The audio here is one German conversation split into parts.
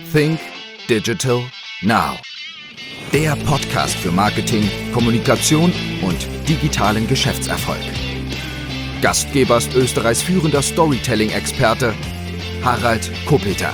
Think Digital Now. Der Podcast für Marketing, Kommunikation und digitalen Geschäftserfolg. Gastgeber ist Österreichs führender Storytelling-Experte Harald Kopeter.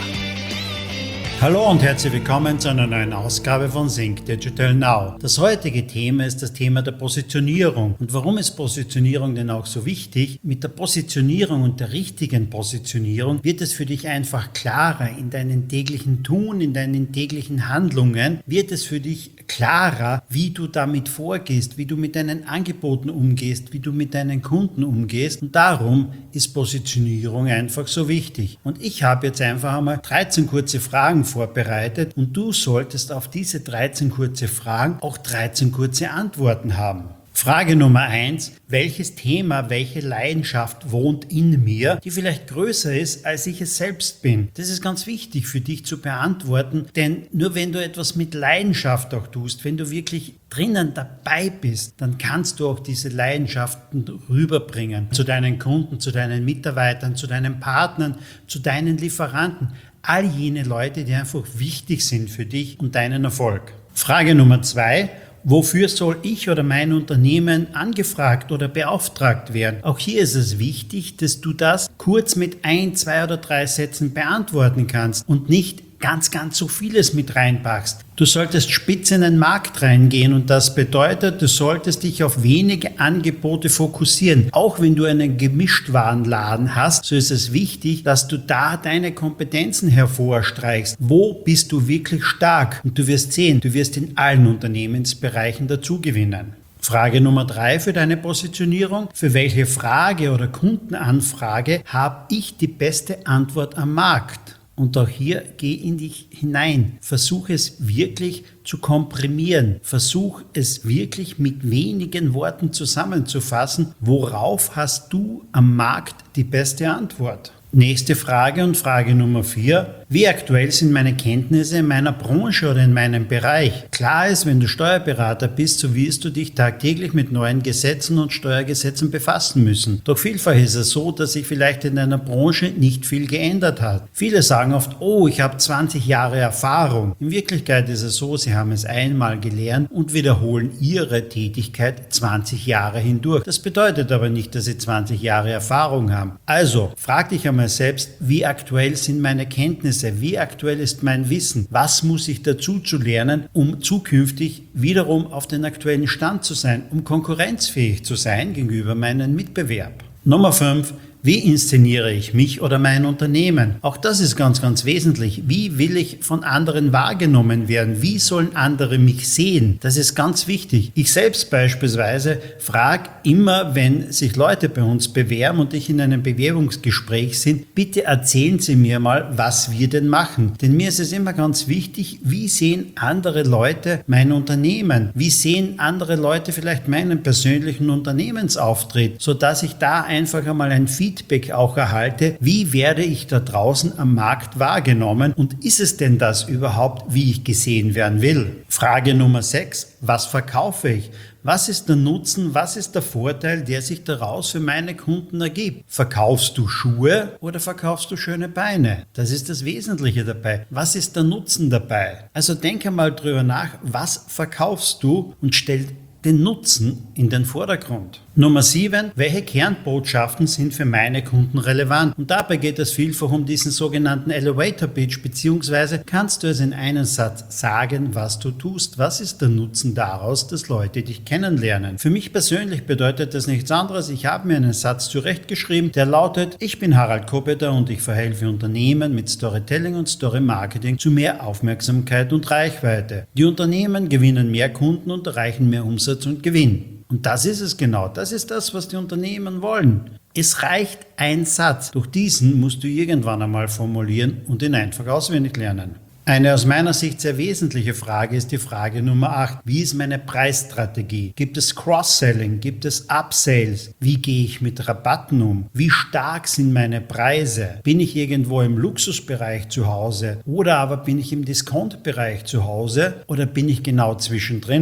Hallo und herzlich willkommen zu einer neuen Ausgabe von Think Digital Now. Das heutige Thema ist das Thema der Positionierung. Und warum ist Positionierung denn auch so wichtig? Mit der Positionierung und der richtigen Positionierung wird es für dich einfach klarer in deinen täglichen Tun, in deinen täglichen Handlungen, wird es für dich klarer, wie du damit vorgehst, wie du mit deinen Angeboten umgehst, wie du mit deinen Kunden umgehst. Und darum ist Positionierung einfach so wichtig. Und ich habe jetzt einfach einmal 13 kurze Fragen vorbereitet und du solltest auf diese 13 kurze Fragen auch 13 kurze Antworten haben. Frage Nummer 1. Welches Thema, welche Leidenschaft wohnt in mir, die vielleicht größer ist, als ich es selbst bin? Das ist ganz wichtig für dich zu beantworten, denn nur wenn du etwas mit Leidenschaft auch tust, wenn du wirklich drinnen dabei bist, dann kannst du auch diese Leidenschaften rüberbringen zu deinen Kunden, zu deinen Mitarbeitern, zu deinen Partnern, zu deinen Lieferanten. All jene Leute, die einfach wichtig sind für dich und deinen Erfolg. Frage Nummer 2. Wofür soll ich oder mein Unternehmen angefragt oder beauftragt werden? Auch hier ist es wichtig, dass du das kurz mit 1, 2 oder 3 Sätzen beantworten kannst und nicht ganz so vieles mit reinpackst. Du solltest spitz in den Markt reingehen und das bedeutet, du solltest dich auf wenige Angebote fokussieren. Auch wenn du einen Gemischtwarenladen hast, so ist es wichtig, dass du da deine Kompetenzen hervorstreichst. Wo bist du wirklich stark? Und du wirst sehen, du wirst in allen Unternehmensbereichen dazugewinnen. Frage Nummer 3 für deine Positionierung. Für welche Frage oder Kundenanfrage habe ich die beste Antwort am Markt? Und auch hier geh in dich hinein. Versuch es wirklich zu komprimieren. Versuch es wirklich mit wenigen Worten zusammenzufassen. Worauf hast du am Markt die beste Antwort? Nächste Frage und Frage Nummer 4. Wie aktuell sind meine Kenntnisse in meiner Branche oder in meinem Bereich? Klar ist, wenn du Steuerberater bist, so wirst du dich tagtäglich mit neuen Gesetzen und Steuergesetzen befassen müssen. Doch vielfach ist es so, dass sich vielleicht in deiner Branche nicht viel geändert hat. Viele sagen oft, oh, ich habe 20 Jahre Erfahrung. In Wirklichkeit ist es so, sie haben es einmal gelernt und wiederholen ihre Tätigkeit 20 Jahre hindurch. Das bedeutet aber nicht, dass sie 20 Jahre Erfahrung haben. Also, frag dich einmal selbst, wie aktuell sind meine Kenntnisse, wie aktuell ist mein Wissen, was muss ich dazu zu lernen, um zukünftig wiederum auf den aktuellen Stand zu sein, um konkurrenzfähig zu sein gegenüber meinem Mitbewerb. Nummer 5. Wie inszeniere ich mich oder mein Unternehmen? Auch das ist ganz wesentlich. Wie will ich von anderen wahrgenommen werden? Wie sollen andere mich sehen? Das ist ganz wichtig. Ich selbst beispielsweise frage immer, wenn sich Leute bei uns bewerben und ich in einem Bewerbungsgespräch sind, bitte erzählen Sie mir mal, was wir denn machen. Denn mir ist es immer ganz wichtig, wie sehen andere Leute mein Unternehmen? Wie sehen andere Leute vielleicht meinen persönlichen Unternehmensauftritt? Sodass ich da einfach einmal ein Feedback auch erhalte, wie werde ich da draußen am Markt wahrgenommen und ist es denn das überhaupt, wie ich gesehen werden will? Frage Nummer 6, was verkaufe ich? Was ist der Nutzen, was ist der Vorteil, der sich daraus für meine Kunden ergibt? Verkaufst du Schuhe oder verkaufst du schöne Beine? Das ist das Wesentliche dabei. Was ist der Nutzen dabei? Also denke mal drüber nach, was verkaufst du und stell den Nutzen in den Vordergrund. Nummer 7. Welche Kernbotschaften sind für meine Kunden relevant? Und dabei geht es vielfach um diesen sogenannten Elevator Pitch, beziehungsweise kannst du es in einem Satz sagen, was du tust. Was ist der Nutzen daraus, dass Leute dich kennenlernen? Für mich persönlich bedeutet das nichts anderes. Ich habe mir einen Satz zurechtgeschrieben, der lautet, ich bin Harald Kopeter und ich verhelfe Unternehmen mit Storytelling und Story Marketing zu mehr Aufmerksamkeit und Reichweite. Die Unternehmen gewinnen mehr Kunden und erreichen mehr Umsatz und Gewinn. Und das ist es genau. Das ist das, was die Unternehmen wollen. Es reicht ein Satz. Durch diesen musst du irgendwann einmal formulieren und ihn einfach auswendig lernen. Eine aus meiner Sicht sehr wesentliche Frage ist die Frage Nummer 8. Wie ist meine Preisstrategie? Gibt es Cross-Selling? Gibt es Upsales? Wie gehe ich mit Rabatten um? Wie stark sind meine Preise? Bin ich irgendwo im Luxusbereich zu Hause? Oder aber bin ich im Discount-Bereich zu Hause? Oder bin ich genau zwischendrin?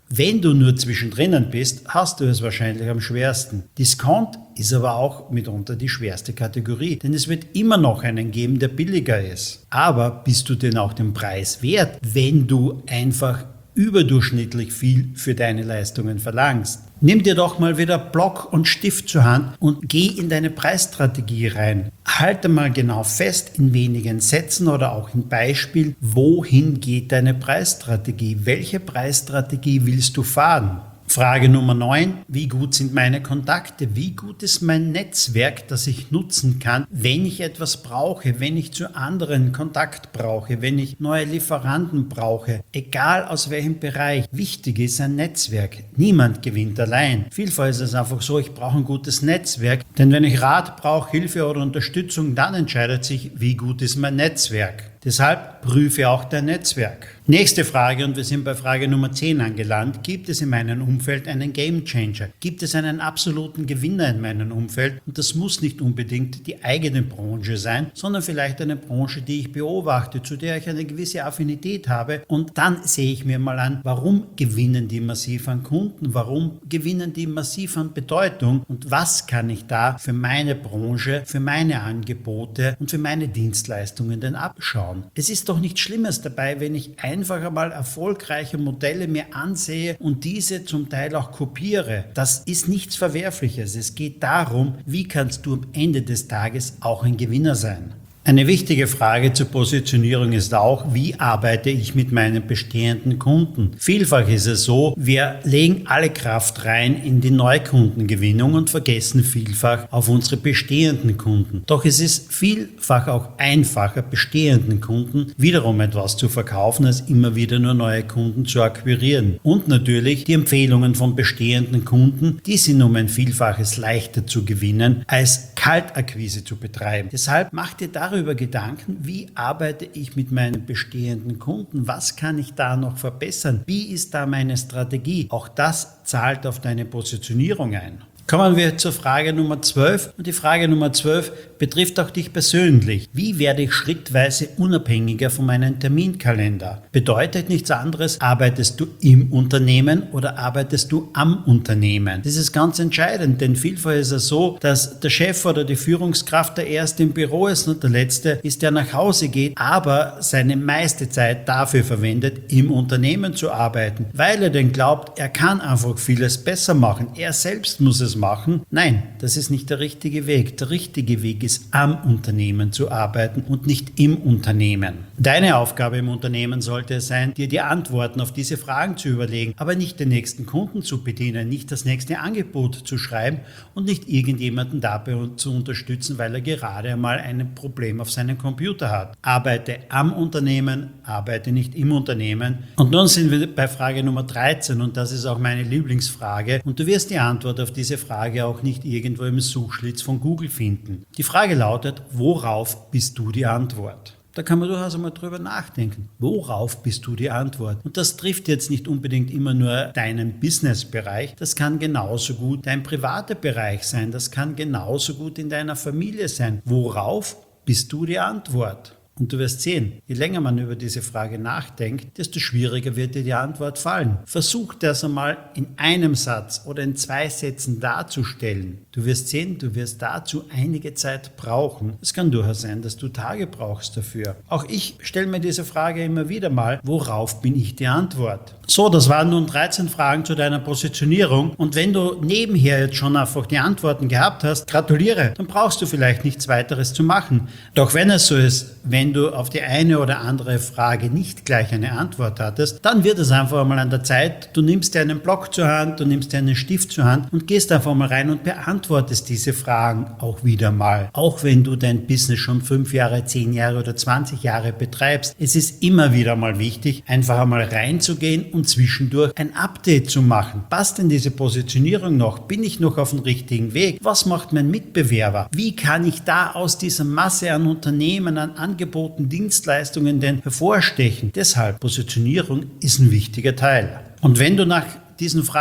Wenn du nur zwischendrin bist, hast du es wahrscheinlich am schwersten. Discount ist aber auch mitunter die schwerste Kategorie, denn es wird immer noch einen geben, der billiger ist. Aber bist du denn auch den Preis wert, wenn du einfach überdurchschnittlich viel für deine Leistungen verlangst? Nimm dir doch mal wieder Block und Stift zur Hand und geh in deine Preisstrategie rein. Halte mal genau fest in wenigen Sätzen oder auch in Beispielen, wohin geht deine Preisstrategie? Welche Preisstrategie willst du fahren? Frage Nummer 9. Wie gut sind meine Kontakte? Wie gut ist mein Netzwerk, das ich nutzen kann, wenn ich etwas brauche, wenn ich zu anderen Kontakt brauche, wenn ich neue Lieferanten brauche? Egal aus welchem Bereich. Wichtig ist ein Netzwerk. Niemand gewinnt allein. Vielfach ist es einfach so, ich brauche ein gutes Netzwerk, denn wenn ich Rat brauche, Hilfe oder Unterstützung, dann entscheidet sich, wie gut ist mein Netzwerk. Deshalb prüfe auch dein Netzwerk. Nächste Frage, und wir sind bei Frage Nummer 10 angelangt. Gibt es in meinem Umfeld einen Gamechanger? Gibt es einen absoluten Gewinner in meinem Umfeld? Und das muss nicht unbedingt die eigene Branche sein, sondern vielleicht eine Branche, die ich beobachte, zu der ich eine gewisse Affinität habe. Und dann sehe ich mir mal an, warum gewinnen die massiv an Kunden? Warum gewinnen die massiv an Bedeutung? Und was kann ich da für meine Branche, für meine Angebote und für meine Dienstleistungen denn abschauen? Es ist doch nichts Schlimmes dabei, wenn ich einfach einmal erfolgreiche Modelle mir ansehe und diese zum Teil auch kopiere. Das ist nichts Verwerfliches. Es geht darum, wie kannst du am Ende des Tages auch ein Gewinner sein. Eine wichtige Frage zur Positionierung ist auch, wie arbeite ich mit meinen bestehenden Kunden? Vielfach ist es so, wir legen alle Kraft rein in die Neukundengewinnung und vergessen vielfach auf unsere bestehenden Kunden. Doch es ist vielfach auch einfacher, bestehenden Kunden wiederum etwas zu verkaufen, als immer wieder nur neue Kunden zu akquirieren. Und natürlich die Empfehlungen von bestehenden Kunden, die sind um ein Vielfaches leichter zu gewinnen, als Kaltakquise zu betreiben. Deshalb mach dir darüber Gedanken, wie arbeite ich mit meinen bestehenden Kunden, was kann ich da noch verbessern, wie ist da meine Strategie, auch das zahlt auf deine Positionierung ein. Kommen wir zur Frage Nummer 12 und die Frage Nummer 12 betrifft auch dich persönlich. Wie werde ich schrittweise unabhängiger von meinem Terminkalender? Bedeutet nichts anderes, arbeitest du im Unternehmen oder arbeitest du am Unternehmen? Das ist ganz entscheidend, denn vielfach ist es so, dass der Chef oder die Führungskraft der Erste im Büro ist und der Letzte ist, der nach Hause geht, aber seine meiste Zeit dafür verwendet, im Unternehmen zu arbeiten, weil er denn glaubt, er kann einfach vieles besser machen. Er selbst muss es machen. Nein, das ist nicht der richtige Weg. Der richtige Weg ist, am Unternehmen zu arbeiten und nicht im Unternehmen. Deine Aufgabe im Unternehmen sollte es sein, dir die Antworten auf diese Fragen zu überlegen, aber nicht den nächsten Kunden zu bedienen, nicht das nächste Angebot zu schreiben und nicht irgendjemanden dabei zu unterstützen, weil er gerade einmal ein Problem auf seinem Computer hat. Arbeite am Unternehmen, arbeite nicht im Unternehmen. Und nun sind wir bei Frage Nummer 13 und das ist auch meine Lieblingsfrage und du wirst die Antwort auf diese Frage auch nicht irgendwo im Suchschlitz von Google finden. Die Frage lautet, worauf bist du die Antwort? Da kann man durchaus einmal drüber nachdenken. Worauf bist du die Antwort? Und das trifft jetzt nicht unbedingt immer nur deinen Businessbereich. Das kann genauso gut dein privater Bereich sein. Das kann genauso gut in deiner Familie sein. Worauf bist du die Antwort? Und du wirst sehen, je länger man über diese Frage nachdenkt, desto schwieriger wird dir die Antwort fallen. Versuch das einmal in einem Satz oder in 2 Sätzen darzustellen. Du wirst sehen, du wirst dazu einige Zeit brauchen. Es kann durchaus sein, dass du Tage brauchst dafür. Auch ich stelle mir diese Frage immer wieder mal, worauf bin ich die Antwort? So, das waren nun 13 Fragen zu deiner Positionierung und wenn du nebenher jetzt schon einfach die Antworten gehabt hast, gratuliere, dann brauchst du vielleicht nichts weiteres zu machen. Doch wenn es so ist, wenn du auf die eine oder andere Frage nicht gleich eine Antwort hattest, dann wird es einfach mal an der Zeit, du nimmst dir einen Block zur Hand, du nimmst dir einen Stift zur Hand und gehst einfach mal rein und beantwortest diese Fragen auch wieder mal. Auch wenn du dein Business schon 5 Jahre, 10 Jahre oder 20 Jahre betreibst, es ist immer wieder mal wichtig, einfach einmal reinzugehen und zwischendurch ein Update zu machen. Passt denn diese Positionierung noch? Bin ich noch auf dem richtigen Weg? Was macht mein Mitbewerber? Wie kann ich da aus dieser Masse an Unternehmen, an Angeboten, Dienstleistungen denn hervorstechen? Deshalb, Positionierung ist ein wichtiger Teil. Und wenn du nach diesen Fragen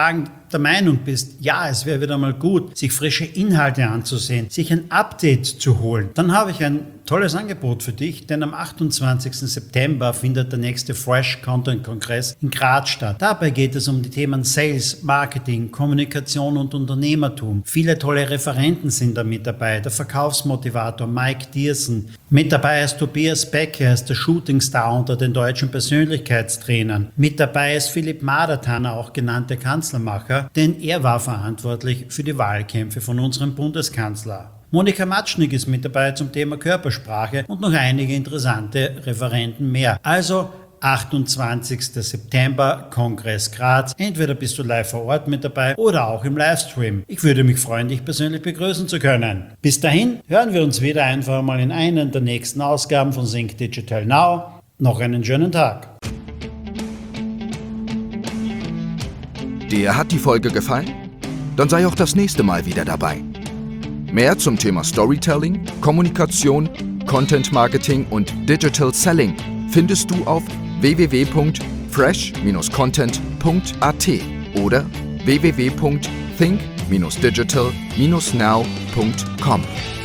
der Meinung bist, ja, es wäre wieder mal gut, sich frische Inhalte anzusehen, sich ein Update zu holen, dann habe ich ein tolles Angebot für dich, denn am 28. September findet der nächste Fresh Content Kongress in Graz statt. Dabei geht es um die Themen Sales, Marketing, Kommunikation und Unternehmertum. Viele tolle Referenten sind da mit dabei. Der Verkaufsmotivator Mike Diersen. Mit dabei ist Tobias Beck, er ist der Shootingstar unter den deutschen Persönlichkeitstrainern. Mit dabei ist Philipp Madertaner, auch genannter Kanzlermacher, denn er war verantwortlich für die Wahlkämpfe von unserem Bundeskanzler. Monika Matschnik ist mit dabei zum Thema Körpersprache und noch einige interessante Referenten mehr. Also 28. September, Kongress Graz. Entweder bist du live vor Ort mit dabei oder auch im Livestream. Ich würde mich freuen, dich persönlich begrüßen zu können. Bis dahin hören wir uns wieder einfach mal in einer der nächsten Ausgaben von Think Digital Now. Noch einen schönen Tag. Dir hat die Folge gefallen? Dann sei auch das nächste Mal wieder dabei. Mehr zum Thema Storytelling, Kommunikation, Content Marketing und Digital Selling findest du auf www.fresh-content.at oder www.think-digital-now.com.